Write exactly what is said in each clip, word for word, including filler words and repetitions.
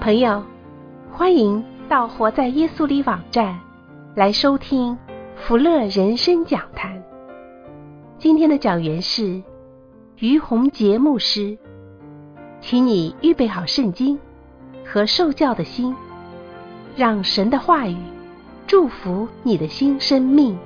朋友，欢迎到活在耶稣里网站来收听福乐人生讲坛。今天的讲员是于洪杰牧师，请你预备好圣经和受教的心，让神的话语祝福你的新生命。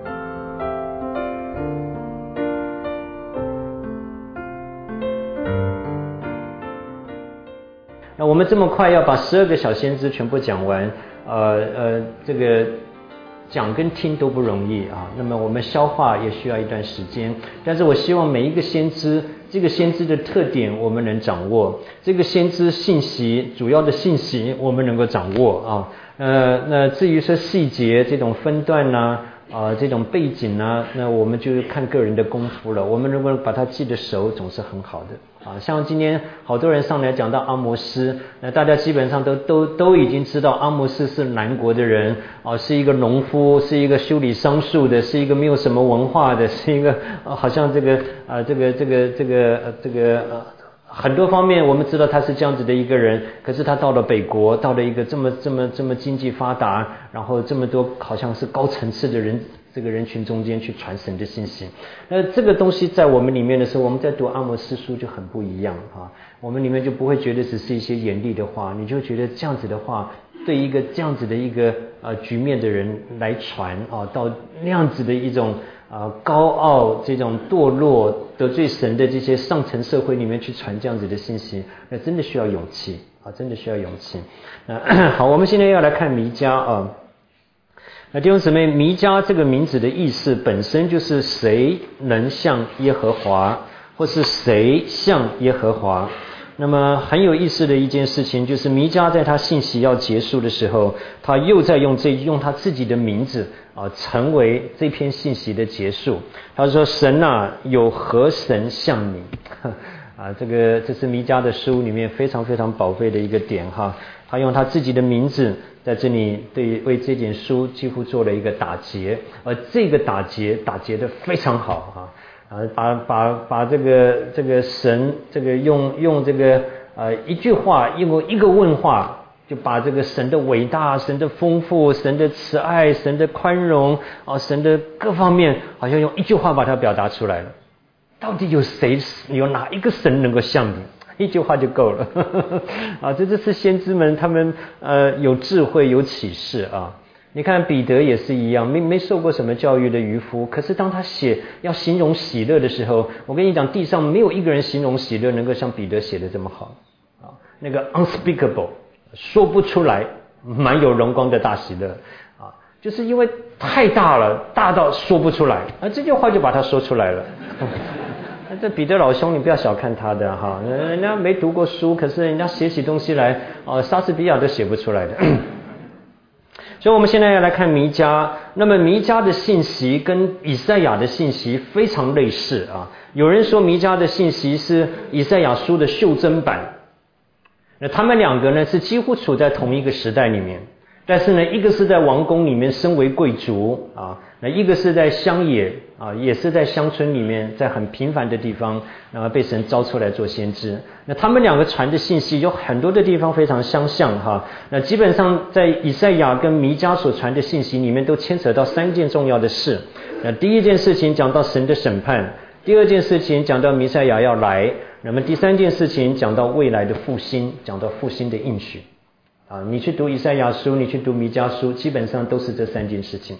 那我们这么快要把十二个小先知全部讲完，呃呃，这个讲跟听都不容易啊。那么我们消化也需要一段时间，但是我希望每一个先知，这个先知的特点我们能掌握，这个先知信息主要的信息我们能够掌握啊。呃，那至于说细节这种分段呢、啊，啊，这种背景呢，那我们就是看个人的功夫了。我们如果把它记得熟，总是很好的。啊，像今天好多人上来讲到阿摩斯，那大家基本上都都都已经知道阿摩斯是南国的人，啊，是一个农夫，是一个修理桑树的，是一个没有什么文化的，是一个、呃、好像这个啊、呃、这个这个这个呃这个呃很多方面我们知道他是这样子的一个人，可是他到了北国，到了一个这么这么这么经济发达，然后这么多好像是高层次的人。这个人群中间去传神的信息，那这个东西在我们里面的时候，我们在读阿摩斯书就很不一样啊。我们里面就不会觉得只是一些严厉的话，你就觉得这样子的话，对一个这样子的一个呃局面的人来传啊，到那样子的一种啊、呃、高傲、这种堕落、得罪神的这些上层社会里面去传这样子的信息，那真的需要勇气啊，真的需要勇气。那好，我们现在要来看弥迦啊。那弟兄姊妹，弥迦这个名字的意思本身就是谁能像耶和华，或是谁像耶和华。那么很有意思的一件事情，就是弥迦在他信息要结束的时候，他又在用这用他自己的名字啊，成为这篇信息的结束。他说：“神啊，有何神像你？”啊，这个这是弥迦的书里面非常非常宝贝的一个点哈。他用他自己的名字在这里对为这件书几乎做了一个打结，而这个打结打结的非常好啊，啊，把把把这个这个神这个用用这个呃一句话用一个问话，就把这个神的伟大、神的丰富、神的慈爱、神的宽容啊，神的各方面，好像用一句话把它表达出来了。到底有谁有哪一个神能够像你？一句话就够了啊！这就是先知们他们呃有智慧有启示啊。你看彼得也是一样，没没受过什么教育的渔夫，可是当他写要形容喜乐的时候，我跟你讲，地上没有一个人形容喜乐能够像彼得写的这么好啊。那个 unspeakable 说不出来，满有荣光的大喜乐啊，就是因为太大了，大到说不出来，而这句话就把它说出来了。这彼得老兄，你不要小看他的哈，人家没读过书，可是人家写起东西来，呃，莎士比亚都写不出来的。所以我们现在要来看弥迦。那么弥迦的信息跟以赛亚的信息非常类似啊。有人说弥迦的信息是以赛亚书的袖珍版，那他们两个呢是几乎处在同一个时代里面。但是呢，一个是在王宫里面身为贵族啊，那一个是在乡野啊，也是在乡村里面，在很平凡的地方，然后被神招出来做先知。那他们两个传的信息有很多的地方非常相像哈。那基本上在以赛亚跟弥迦所传的信息里面，都牵扯到三件重要的事。那第一件事情讲到神的审判，第二件事情讲到弥赛亚要来，那么第三件事情讲到未来的复兴，讲到复兴的应许。啊，你去读以赛亚书，你去读弥迦书，基本上都是这三件事情。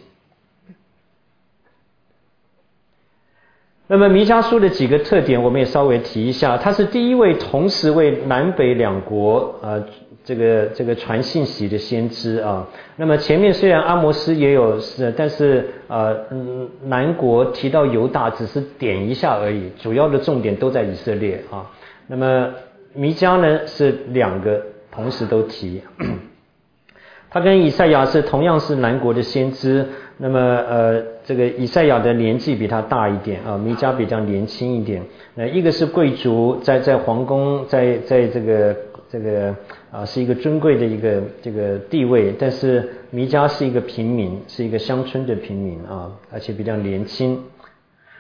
那么弥迦书的几个特点，我们也稍微提一下。他是第一位同时为南北两国呃这个这个传信息的先知啊。那么前面虽然阿摩斯也有，但是呃嗯南国提到犹大只是点一下而已，主要的重点都在以色列啊。那么弥迦呢是两个。同时都提，他跟以赛亚是同样是南国的先知，那么呃，这个以赛亚的年纪比他大一点啊，弥迦比较年轻一点。那一个是贵族，在在皇宫，在在这个这个啊是一个尊贵的一个这个地位，但是弥迦是一个平民，是一个乡村的平民啊，而且比较年轻。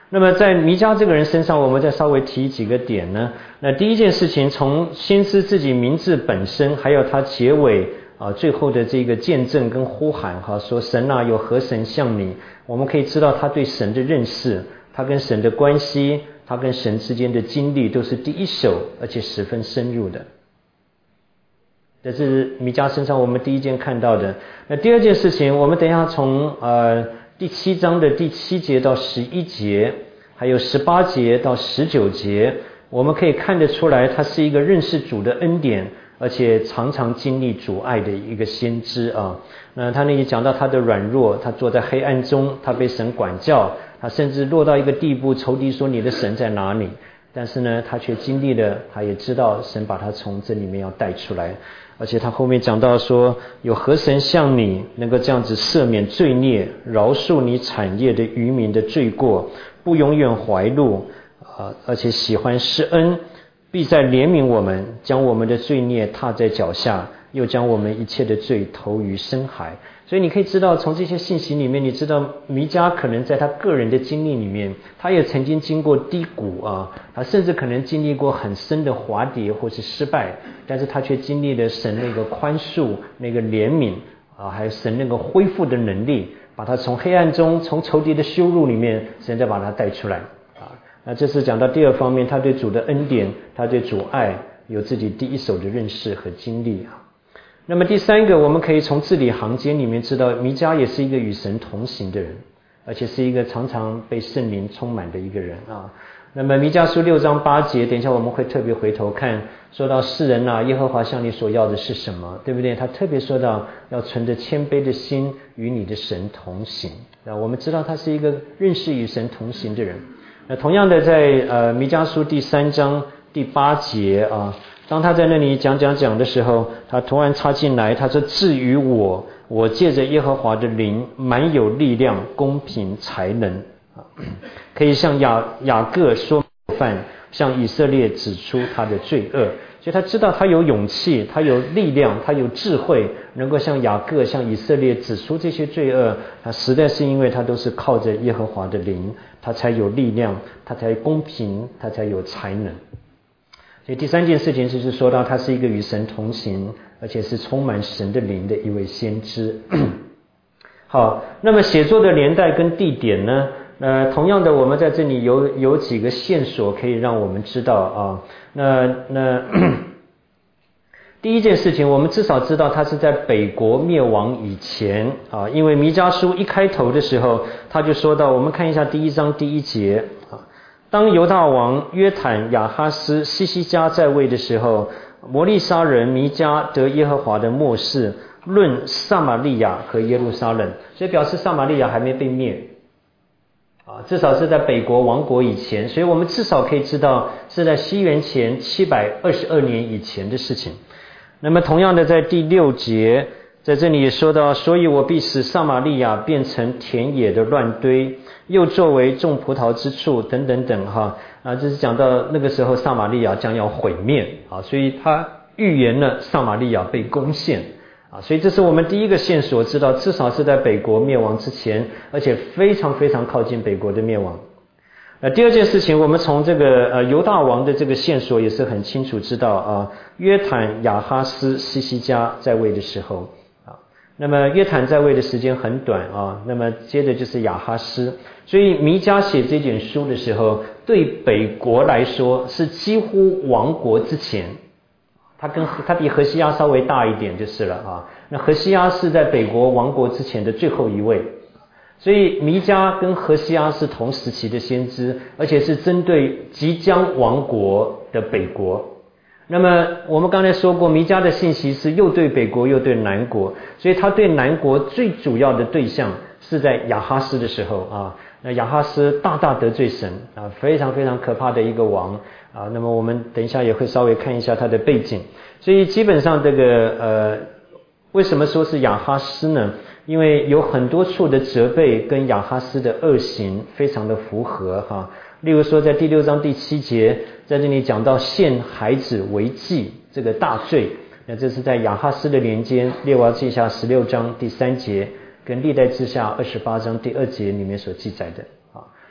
那么在弥迦这个人身上，我们再稍微提几个点呢。那第一件事情，从先知自己名字本身，还有他结尾啊最后的这个见证跟呼喊哈，说神啊，有何神像你？我们可以知道他对神的认识，他跟神的关系，他跟神之间的经历都是第一手而且十分深入的。这是弥迦身上我们第一件看到的。那第二件事情，我们等一下从呃第七章的第七节到十一节，还有十八节到十九节，我们可以看得出来，他是一个认识主的恩典，而且常常经历主爱的一个先知啊。那他那里讲到他的软弱，他坐在黑暗中，他被神管教，他甚至落到一个地步，仇敌说你的神在哪里？但是呢，他却经历了，他也知道神把他从这里面要带出来。而且他后面讲到说，有何神像你能够这样子赦免罪孽，饶恕你产业的渔民的罪过，不永远怀怒，呃，而且喜欢施恩，必在怜悯我们，将我们的罪孽踏在脚下，又将我们一切的罪投于深海。所以你可以知道，从这些信息里面，你知道弥迦可能在他个人的经历里面，他也曾经经过低谷啊，他甚至可能经历过很深的滑跌或是失败，但是他却经历了神那个宽恕、那个怜悯啊，还有神那个恢复的能力，把他从黑暗中、从仇敌的羞辱里面，神再把他带出来啊。那这是讲到第二方面，他对主的恩典，他对主爱有自己第一手的认识和经历啊。那么第三个，我们可以从字里行间里面知道，弥迦也是一个与神同行的人，而且是一个常常被圣灵充满的一个人啊。那么弥迦书六章八节，等一下我们会特别回头看，说到世人啊，耶和华向你所要的是什么，对不对？他特别说到要存着谦卑的心与你的神同行。那我们知道他是一个认识与神同行的人。那同样的在呃弥迦书第三章第八节啊，当他在那里讲讲讲的时候，他突然插进来，他说至于我，我借着耶和华的灵满有力量、公平、才能，可以向雅雅各说范，向以色列指出他的罪恶。所以他知道他有勇气，他有力量，他有智慧，能够向雅各、向以色列指出这些罪恶。他实在是因为他都是靠着耶和华的灵，他才有力量，他才公平，他才有才能。所以第三件事情就是说到他是一个与神同行，而且是充满神的灵的一位先知。好，那么写作的年代跟地点呢，呃，同样的我们在这里有有几个线索可以让我们知道啊。那那第一件事情，我们至少知道他是在北国灭亡以前啊，因为弥迦书一开头的时候他就说到，我们看一下第一章第一节啊。当犹大王约坦、亚哈斯、西西家在位的时候，摩利沙人弥迦得耶和华的默示，论撒玛利亚和耶路撒冷，所以表示撒玛利亚还没被灭啊，至少是在北国亡国以前，所以我们至少可以知道是在西元前七百二十二年以前的事情。那么同样的，在第六节在这里也说到，所以我必使撒玛利亚变成田野的乱堆，又作为种葡萄之处，等等等哈啊，这是讲到那个时候撒玛利亚将要毁灭啊，所以他预言了撒玛利亚被攻陷啊，所以这是我们第一个线索，知道至少是在北国灭亡之前，而且非常非常靠近北国的灭亡。呃，第二件事情，我们从这个呃犹大王的这个线索也是很清楚知道啊，约坦、亚哈斯、西西家在位的时候。那么约坦在位的时间很短啊，那么接着就是亚哈斯，所以弥迦写这卷书的时候，对北国来说是几乎亡国之前，他跟他比何西阿稍微大一点就是了啊。那何西阿是在北国亡国之前的最后一位，所以弥迦跟何西阿是同时期的先知，而且是针对即将亡国的北国。那么我们刚才说过，弥迦的信息是又对北国又对南国，所以他对南国最主要的对象是在亚哈斯的时候啊。那亚哈斯大大得罪神啊，非常非常可怕的一个王啊。那么我们等一下也会稍微看一下他的背景。所以基本上这个呃，为什么说是亚哈斯呢？因为有很多处的责备跟亚哈斯的恶行非常的符合哈。例如说在第六章第七节，在这里讲到献孩子为祭这个大罪，那这是在亚哈斯的年间列王记下十六章第三节跟历代志下二十八章第二节里面所记载的啊。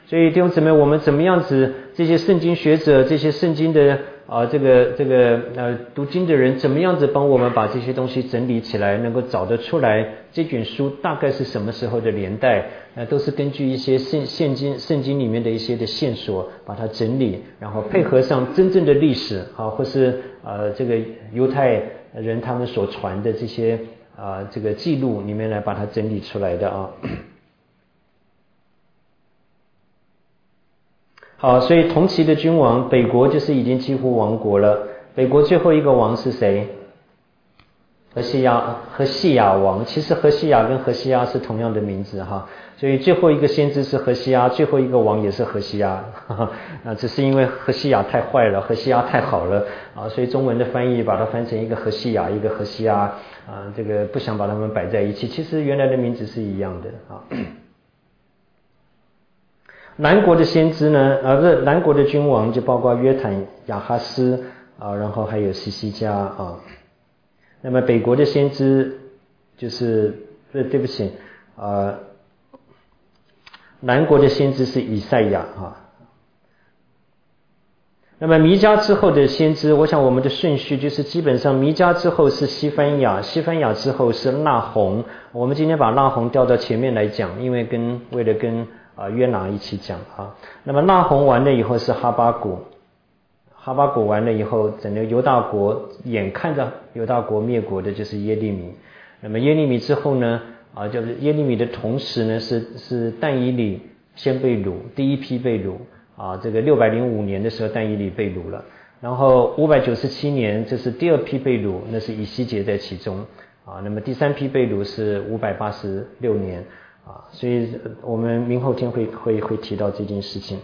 所以弟兄姊妹，我们怎么样子，这些圣经学者，这些圣经的啊，这个这个呃读经的人，怎么样子帮我们把这些东西整理起来，能够找得出来这卷书大概是什么时候的年代？呃，都是根据一些圣现经圣经里面的一些的线索把它整理，然后配合上真正的历史啊，或是呃这个犹太人他们所传的这些啊这个记录里面来把它整理出来的啊。好，所以同期的君王，北国就是已经几乎亡国了。北国最后一个王是谁？何西亚，何西亚王。其实何西亚跟何西亚是同样的名字哈，所以最后一个先知是何西亚，最后一个王也是何西亚。啊，只是因为何西亚太坏了，何西亚太好了啊，所以中文的翻译把它翻成一个何西亚，一个何西亚啊，这个不想把它们摆在一起，其实原来的名字是一样的啊。南国的先知呢，呃，不是南国的君王，就包括约坦、亚哈斯啊，然后还有西西家啊。那么北国的先知就是呃，对不起，呃，南国的先知是以赛亚啊。那么弥迦之后的先知，我想我们的顺序就是基本上弥迦之后是西番雅，西番雅之后是那鸿。我们今天把那鸿调到前面来讲，因为跟为了跟啊约拿一起讲啊。那么那鸿完了以后是哈巴谷，哈巴谷完了以后，整个犹大国眼看着犹大国灭国的就是耶利米。那么耶利米之后呢，啊就是耶利米的同时呢是是但以理先被掳，第一批被掳。啊，这个六百零五年的时候，但以理被掳了，然后五百九十七年，这是第二批被掳，那是以西结在其中啊。那么第三批被掳是五百八十六年啊，所以我们明后天会会会提到这件事情。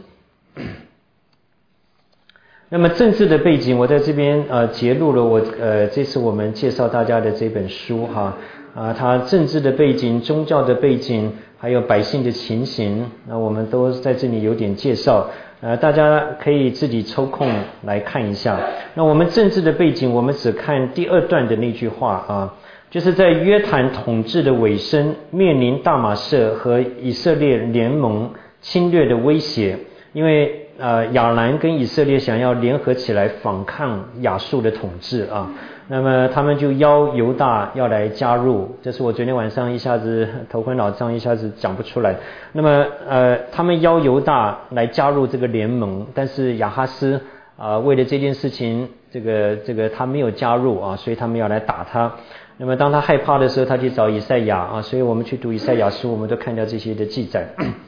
那么政治的背景，我在这边呃揭露了我呃这次我们介绍大家的这本书哈啊，它政治的背景、宗教的背景，还有百姓的情形，那我们都在这里有点介绍，呃，大家可以自己抽空来看一下。那我们政治的背景，我们只看第二段的那句话啊，就是在约坦统治的尾声，面临大马色和以色列联盟侵略的威胁，因为呃亚兰跟以色列想要联合起来反抗亚述的统治啊。那么他们就邀犹大要来加入，这是我昨天晚上一下子头昏脑胀，一下子讲不出来。那么呃，他们邀犹大来加入这个联盟，但是亚哈斯啊、呃，为了这件事情，这个这个他没有加入啊，所以他们要来打他。那么当他害怕的时候，他去找以赛亚啊，所以我们去读以赛亚书，我们都看到这些的记载。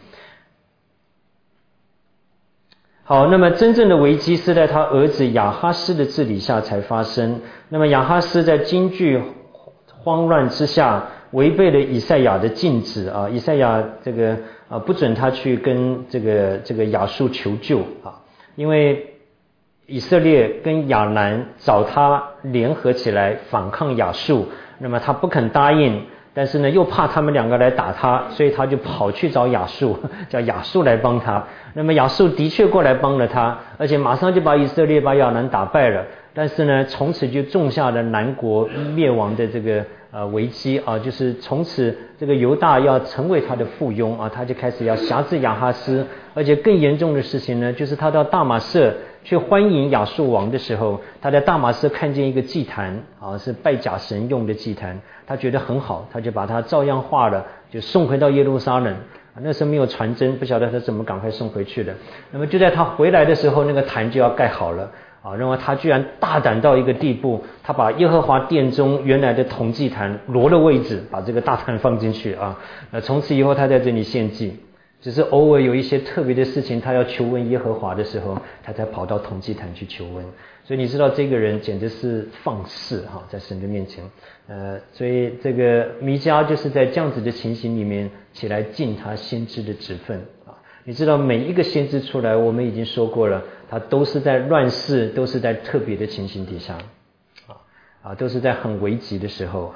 好，那么真正的危机是在他儿子亚哈斯的治理下才发生。那么亚哈斯在惊惧慌乱之下，违背了以赛亚的禁止啊，以赛亚这个啊不准他去跟这个这个亚述求救啊，因为以色列跟亚兰找他联合起来反抗亚述，那么他不肯答应。但是呢，又怕他们两个来打他，所以他就跑去找亚述，叫亚述来帮他。那么亚述的确过来帮了他，而且马上就把以色列、把亚兰打败了。但是呢，从此就种下了南国灭亡的这个呃危机啊，就是从此这个犹大要成为他的附庸啊，他就开始要辖制亚哈斯。而且更严重的事情呢，就是他到大马色去欢迎亚述王的时候，他在大马色看见一个祭坛啊，是拜假神用的祭坛，他觉得很好，他就把它照样画了，就送回到耶路撒冷。那时候没有传真，不晓得他怎么赶快送回去的。那么就在他回来的时候，那个坛就要盖好了啊，然后他居然大胆到一个地步，他把耶和华殿中原来的铜祭坛挪了位置，把这个大坛放进去啊。那从此以后他在这里献祭。只是偶尔有一些特别的事情，他要求问耶和华的时候，他才跑到铜祭坛去求问。所以你知道这个人简直是放肆哈，在神的面前。呃，所以这个弥迦就是在这样子的情形里面起来尽他先知的职分啊。你知道每一个先知出来，我们已经说过了，他都是在乱世，都是在特别的情形底下啊啊，都是在很危急的时候。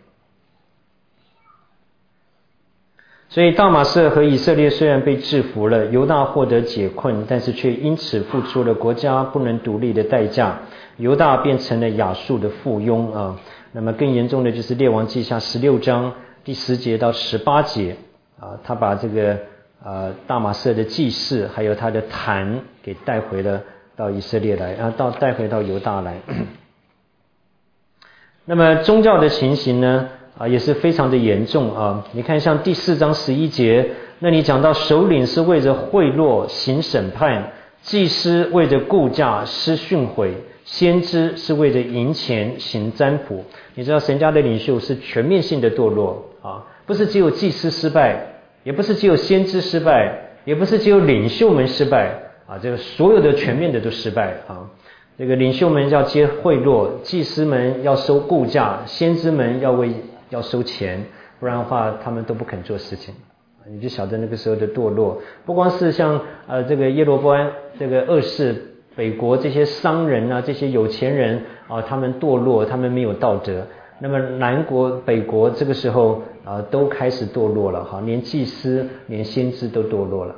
所以大马色和以色列虽然被制服了，犹大获得解困，但是却因此付出了国家不能独立的代价，犹大变成了亚述的附庸啊。那么更严重的就是列王记下十六章第十节到十八节啊，他把这个呃大马色的祭祀，还有他的坛给带回了到以色列来，啊，到带回到犹大来。那么宗教的情形呢，啊，也是非常的严重啊。你看，像第四章十一节，那你讲到首领是为着贿赂行审判，祭司为着顾价施训诲，先知是为着赢钱行占卜。你知道神家的领袖是全面性的堕落啊，不是只有祭司失败，也不是只有先知失败，也不是只有领袖们失败啊，这个所有的全面的都失败啊。这个领袖们要接贿赂，祭司们要收顾价，先知们要为要收钱，不然的话他们都不肯做事情。你就晓得那个时候的堕落，不光是像呃这个耶罗波安这个二世北国这些商人啊，这些有钱人啊，他们堕落，他们没有道德。那么南国北国这个时候啊都开始堕落了哈，连祭司连先知都堕落了。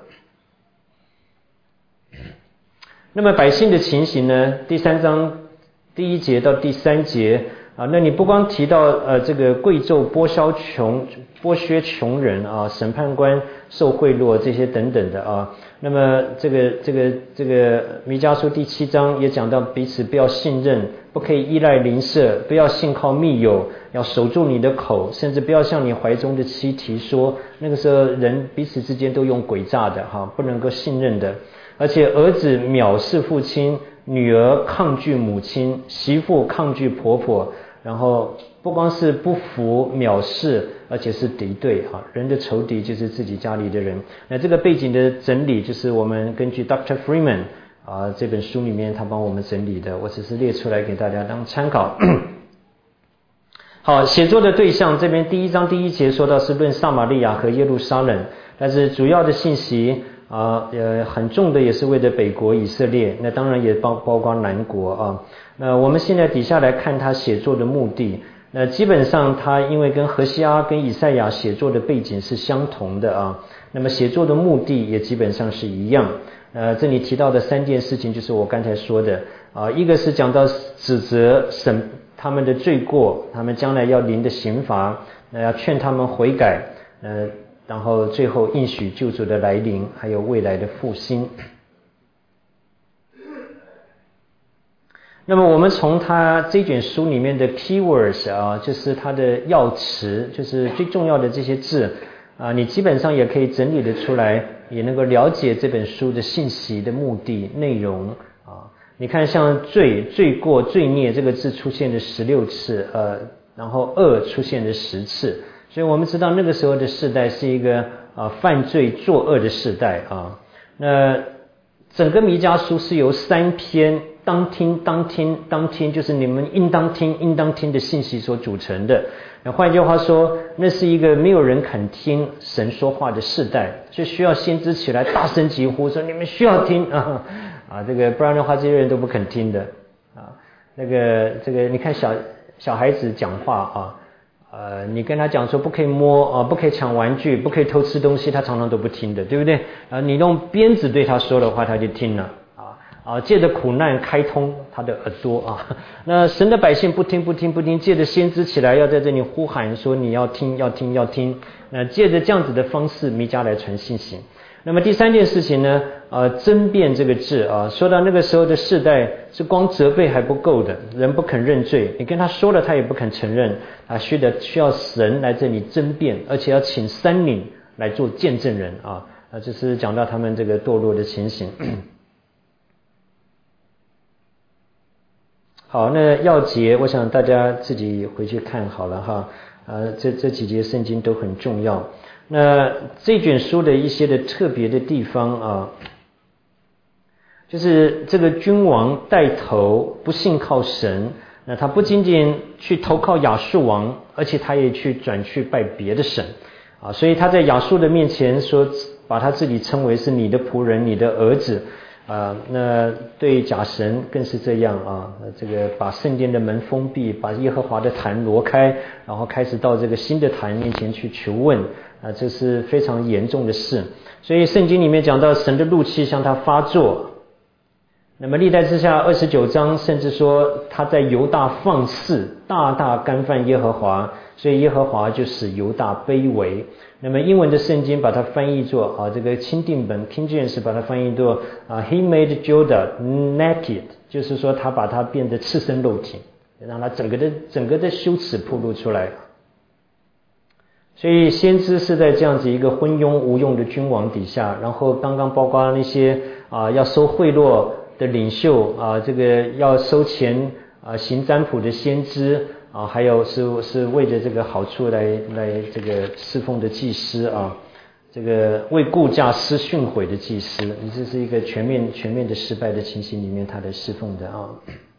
那么百姓的情形呢，第三章第一节到第三节啊，那你不光提到呃这个贵胄剥削穷剥削穷人啊，审判官受贿赂这些等等的啊，那么这个这个这个弥迦书第七章也讲到彼此不要信任，不可以依赖邻舍，不要信靠密友，要守住你的口，甚至不要向你怀中的妻提说。那个时候人彼此之间都用诡诈的哈，不能够信任的。而且儿子藐视父亲，女儿抗拒母亲，媳妇抗拒婆婆，然后不光是不服藐视，而且是敌对哈，人的仇敌就是自己家里的人。那这个背景的整理就是我们根据 Doctor Freeman 啊这本书里面他帮我们整理的，我只是列出来给大家当参考。好，写作的对象这边第一章第一节说到是论撒玛利亚和耶路撒冷，但是主要的信息啊，呃，很重的也是为了北国以色列，那当然也包包括南国啊。那我们现在底下来看他写作的目的，那基本上他因为跟何西阿跟以赛亚写作的背景是相同的啊，那么写作的目的也基本上是一样。呃，这里提到的三件事情就是我刚才说的啊，一个是讲到指责审他们的罪过，他们将来要临的刑罚，那要劝他们悔改，呃。然后最后应许救主的来临，还有未来的复兴。那么我们从他这卷书里面的 keywords 啊，就是他的要词，就是最重要的这些字啊，你基本上也可以整理得出来，也能够了解这本书的信息的目的内容啊。你看像罪、罪过、罪孽这个字出现了十六次，呃，然后恶出现了十次。所以我们知道那个时候的世代是一个啊犯罪作恶的世代啊。那整个弥迦书是由三篇当听当听当听，就是你们应当听应当听的信息所组成的。那换句话说，那是一个没有人肯听神说话的世代，所以需要先知起来大声疾呼说你们需要听啊啊，这个不然的话这些人都不肯听的啊。那个这个你看小小孩子讲话啊。呃，你跟他讲说不可以摸啊、呃，不可以抢玩具，不可以偷吃东西，他常常都不听的，对不对？啊，你用鞭子对他说的话，他就听了啊啊，借着苦难开通他的耳朵啊。那神的百姓不听不听不听，借着先知起来要在这里呼喊说你要听要听要听。那借着这样子的方式，弥迦来传信息。那么第三件事情呢，呃，争辩这个字啊，说到那个时候的世代是光责备还不够的，人不肯认罪，你跟他说了他也不肯承认，啊，需要需要神来这里争辩，而且要请三领来做见证人啊，啊，这是讲到他们这个堕落的情形。好，那要节我想大家自己回去看好了哈，呃，这这几节圣经都很重要。那这卷书的一些的特别的地方啊，就是这个君王带头不信靠神，那他不仅仅去投靠亚述王，而且他也去转去拜别的神啊，所以他在亚述的面前说，把他自己称为是你的仆人，你的儿子啊。那对假神更是这样啊，这个把圣殿的门封闭，把耶和华的坛挪开，然后开始到这个新的坛面前去求问啊，这是非常严重的事。所以圣经里面讲到神的怒气向他发作。那么历代志下二十九章甚至说他在犹大放肆，大大干犯耶和华， 所以耶和华就使犹大卑微。那么英文的圣经把它翻译作啊，这个钦定本 King James 把它翻译作啊 He made Judah naked， 就是说他把它变得赤身露体，让他整个的整个的羞耻暴露出来。所以先知是在这样子一个昏庸无用的君王底下，然后刚刚包括那些啊要收贿赂的领袖啊，这个要收钱啊行占卜的先知啊，还有是是为着这个好处来来这个侍奉的祭司啊，这个为顾价施训诲的祭司，你这是一个全面全面的失败的情形里面他来侍奉的啊。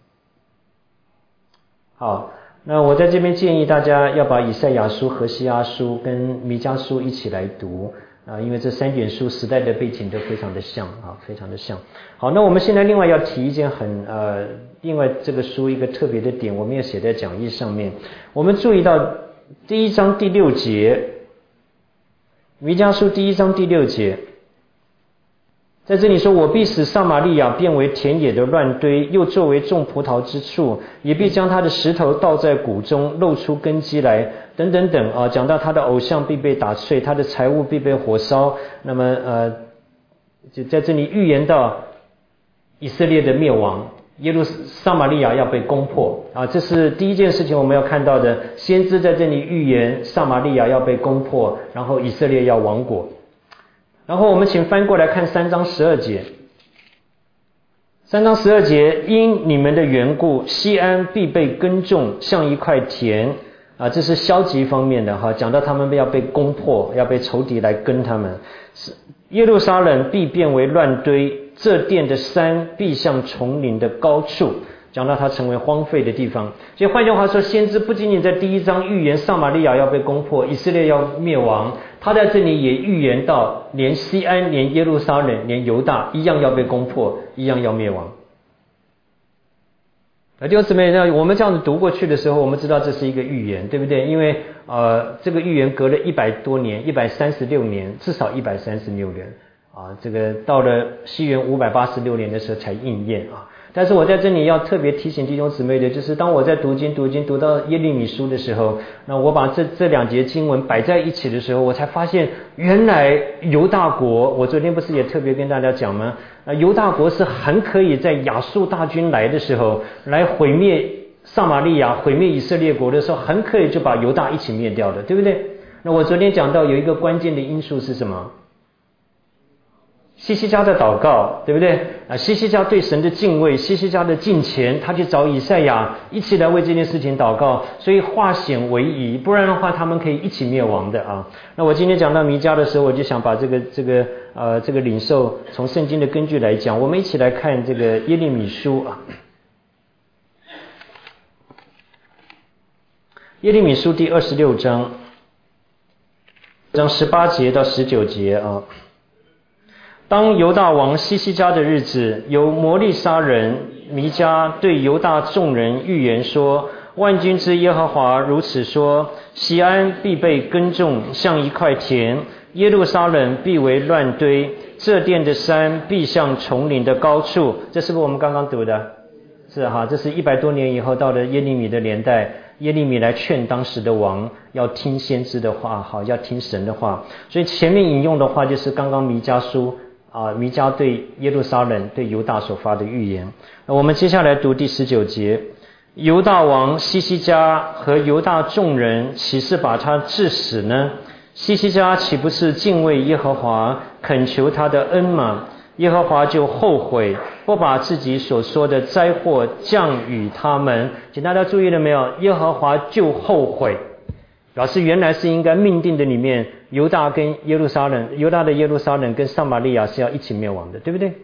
好。那我在这边建议大家要把以赛亚书、何西阿书跟弥迦书一起来读啊，因为这三卷书时代的背景都非常的像啊，非常的像。好，那我们现在另外要提一件很呃，另外这个书一个特别的点，我们要写在讲义上面。我们注意到第一章第六节，弥迦书第一章第六节。在这里说，我必使撒玛利亚变为田野的乱堆，又作为种葡萄之处，也必将他的石头倒在谷中，露出根基来，等等等啊，讲到他的偶像必被打碎，他的财物必被火烧。那么呃，就在这里预言到以色列的灭亡，耶路撒玛利亚要被攻破啊，这是第一件事情我们要看到的。先知在这里预言撒玛利亚要被攻破，然后以色列要亡国。然后我们请翻过来看三章十二节。三章十二节，因你们的缘故，西安必被耕种，像一块田啊，这是消极方面的哈，讲到他们要被攻破，要被仇敌来跟他们。耶路撒冷必变为乱堆，这殿的山必像丛林的高处，讲到它成为荒废的地方。所以换句话说，先知不仅仅在第一章预言撒玛利亚要被攻破，以色列要灭亡，他在这里也预言到连西安、连耶路撒冷、连犹大一样要被攻破，一样要灭亡。弟兄姊妹，那我们这样子读过去的时候，我们知道这是一个预言，对不对？因为呃，这个预言隔了一百多年，一百三十六年，至少一百三十六年啊，这个到了西元五百八十六年的时候才应验啊。但是我在这里要特别提醒弟兄姊妹的，就是当我在读经读经读到耶利米书的时候，那我把这这两节经文摆在一起的时候，我才发现原来犹大国，我昨天不是也特别跟大家讲吗？啊，犹大国是很可以在亚述大军来的时候，来毁灭撒玛利亚、毁灭以色列国的时候，很可以就把犹大一起灭掉的，对不对？那我昨天讲到有一个关键的因素是什么？西西家的祷告，对不对啊？西西家对神的敬畏，西西家的敬虔，他去找以赛亚一起来为这件事情祷告，所以化险为夷，不然的话他们可以一起灭亡的啊。那我今天讲到弥迦的时候，我就想把这个这个呃这个领受从圣经的根据来讲，我们一起来看这个耶利米书啊，耶利米书第二十六章，章十八节到十九节啊。当犹大王西西家的日子，有摩利沙人弥迦对犹大众人预言说，万军之耶和华如此说，西安必被耕种，像一块田，耶路撒冷必为乱堆，这殿的山必像丛林的高处。这是不是我们刚刚读的？是哈，这是一百多年以后到了耶利米的年代，耶利米来劝当时的王要听先知的话，好，要听神的话。所以前面引用的话就是刚刚弥迦书啊，弥迦对耶路撒冷、对犹大所发的预言。那我们接下来读第十九节，犹大王西西家和犹大众人岂是把他治死呢？西西家岂不是敬畏耶和华，恳求他的恩吗？耶和华就后悔，不把自己所说的灾祸降与他们。请大家注意了没有？耶和华就后悔，表示原来是应该命定的里面，犹大跟耶路撒冷，犹大的耶路撒冷跟撒玛利亚是要一起灭亡的，对不对？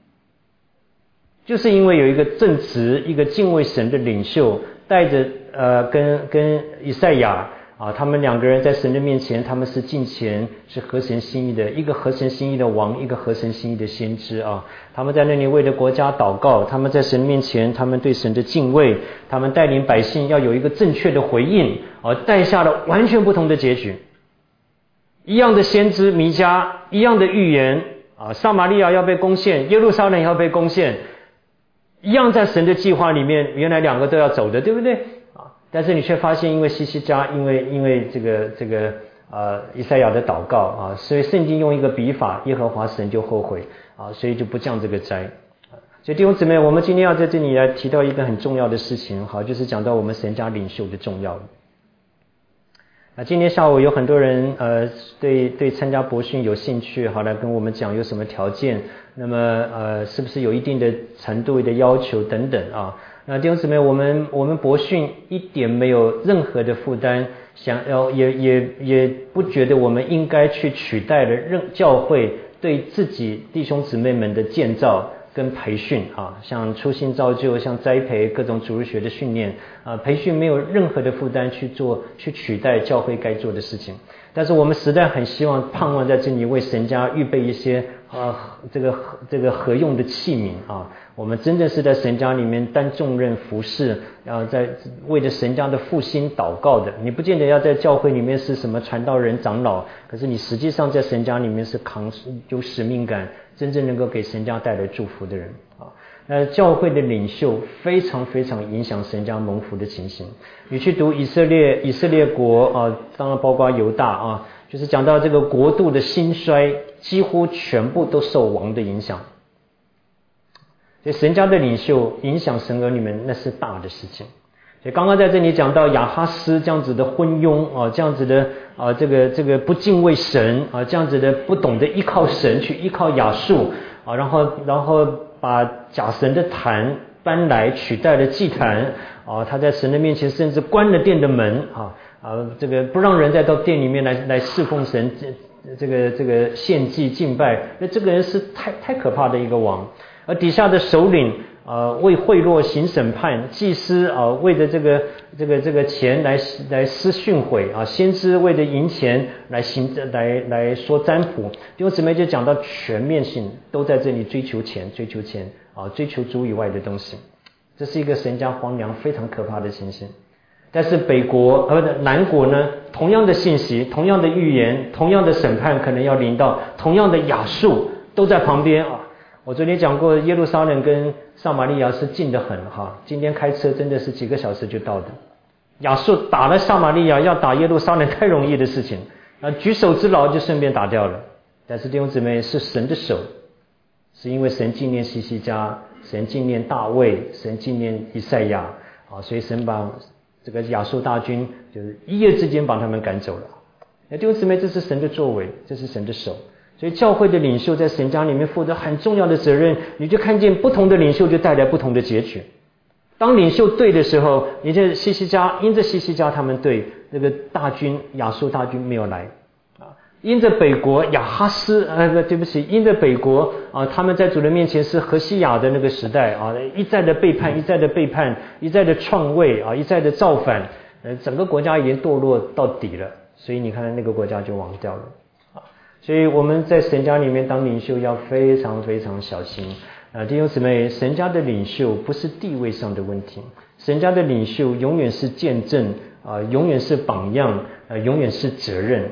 就是因为有一个正直、一个敬畏神的领袖，带着呃跟跟以赛亚啊，他们两个人在神的面前，他们是敬虔，是合神心意的，一个合神心意的王，一个合神心意的先知啊。他们在那里为了国家祷告，他们在神面前，他们对神的敬畏，他们带领百姓要有一个正确的回应，而带下了完全不同的结局。一样的先知弥迦，一样的预言啊，撒玛利亚要被攻陷，耶路撒冷要被攻陷，一样在神的计划里面，原来两个都要走的，对不对？ 但是你却发现，因为西西家，因为因为这个这个呃以赛亚的祷告啊，所以圣经用一个笔法，耶和华神就后悔啊，所以就不降这个灾。所以弟兄姊妹，我们今天要在这里来提到一个很重要的事情，好，就是讲到我们神家领袖的重要。那今天下午有很多人呃对对参加博训有兴趣，好来跟我们讲有什么条件，那么呃是不是有一定的程度的要求等等啊。那弟兄姊妹，我们我们博训一点没有任何的负担，想要也也也不觉得我们应该去取代了任教会对自己弟兄姊妹们的建造跟培训啊，像初心造就，像栽培各种主日学的训练啊，培训没有任何的负担去做，去取代教会该做的事情。但是我们实在很希望盼望在这里为神家预备一些啊这个这个合用的器皿啊，我们真正是在神家里面担重任服侍，然后在为着神家的复兴祷告的。你不见得要在教会里面是什么传道人长老，可是你实际上在神家里面是扛有使命感，真正能够给神家带来祝福的人啊。那教会的领袖非常非常影响神家蒙福的情形。你去读以色列以色列国啊，当然包括犹大啊，就是讲到这个国度的兴衰，几乎全部都受王的影响。所以神家的领袖影响神儿女们，那是大的事情。所以刚刚在这里讲到亚哈斯这样子的昏庸啊，这样子的啊，这个这个不敬畏神啊，这样子的不懂得依靠神，去依靠亚述啊，然后然后把假神的坛搬来取代了祭坛啊，他在神的面前甚至关了殿的门啊啊，这个不让人再到殿里面来来侍奉神，这这个这个献祭敬拜，那这个人是太太可怕的一个王。而底下的首领呃为贿赂行审判，祭司啊、呃、为着这个这个这个钱来来施训诲啊，先知为着赢钱来行来来说占卜。弟兄姊妹就讲到全面性都在这里追求钱追求钱啊，追求主以外的东西，这是一个神家荒凉非常可怕的情形。但是北国呃南国呢，同样的信息，同样的预言，同样的审判可能要临到，同样的亚述都在旁边啊。我昨天讲过，耶路撒冷跟撒玛利亚是近得很哈，今天开车真的是几个小时就到的。亚述打了撒玛利亚，要打耶路撒冷太容易的事情，啊，举手之劳就顺便打掉了。但是弟兄姊妹，是神的手，是因为神纪念西西家，神纪念大卫，神纪念以赛亚啊，所以神把这个亚述大军就是一夜之间把他们赶走了。那弟兄姊妹，这是神的作为，这是神的手。所以教会的领袖在神家里面负责很重要的责任，你就看见不同的领袖就带来不同的结局。当领袖对的时候，你这西西家因着西西家他们对，那个大军亚述大军没有来啊，因着北国亚哈斯呃对不起，因着北国啊，他们在主人面前是何西亚的那个时代啊，一再的背叛，一再的背叛，一再的篡位啊，一再的造反，呃，整个国家已经堕落到底了，所以你看那个国家就亡掉了。所以我们在神家里面当领袖要非常非常小心啊，弟兄姊妹，神家的领袖不是地位上的问题，神家的领袖永远是见证啊，永远是榜样，呃，永远是责任，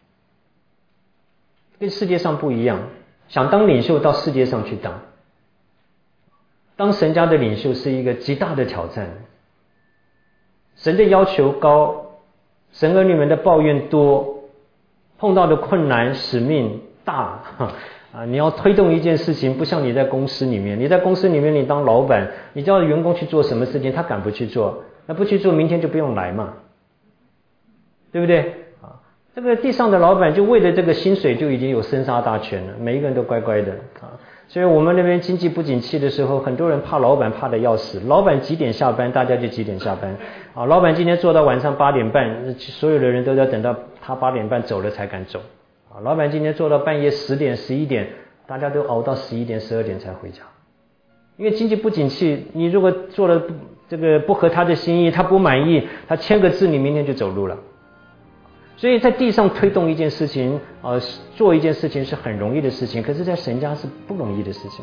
跟世界上不一样。想当领袖到世界上去当，当神家的领袖是一个极大的挑战，神的要求高，神儿女们的抱怨多。碰到的困难使命大啊！你要推动一件事情，不像你在公司里面，你在公司里面你当老板，你叫员工去做什么事情，他敢不去做？那不去做，明天就不用来嘛，对不对啊？这个地上的老板就为了这个薪水就已经有生杀大权了，每一个人都乖乖的啊。所以我们那边经济不景气的时候，很多人怕老板怕得要死，老板几点下班，大家就几点下班啊。老板今天做到晚上八点半，所有的人都要等到他八点半走了才敢走啊。老板今天做到半夜十点十一点，大家都熬到十一点十二点才回家，因为经济不景气，你如果做了这个不合他的心意，他不满意，他签个字，你明天就走路了。所以在地上推动一件事情呃，做一件事情是很容易的事情，可是在神家是不容易的事情。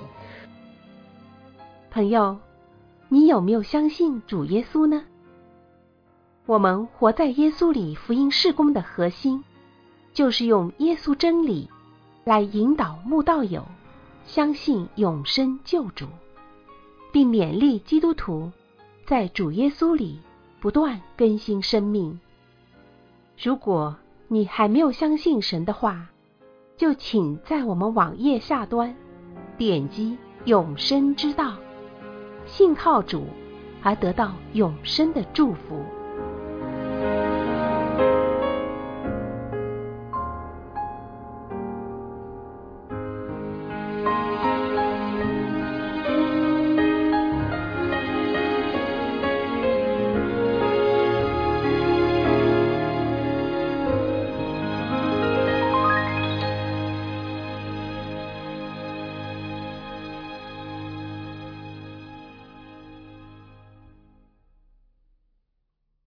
朋友，你有没有相信主耶稣呢？我们活在耶稣里福音事工的核心，就是用耶稣真理来引导慕道友相信永生救主，并勉励基督徒在主耶稣里不断更新生命。如果你还没有相信神的话，就请在我们网页下端点击永生之道，信靠主而得到永生的祝福。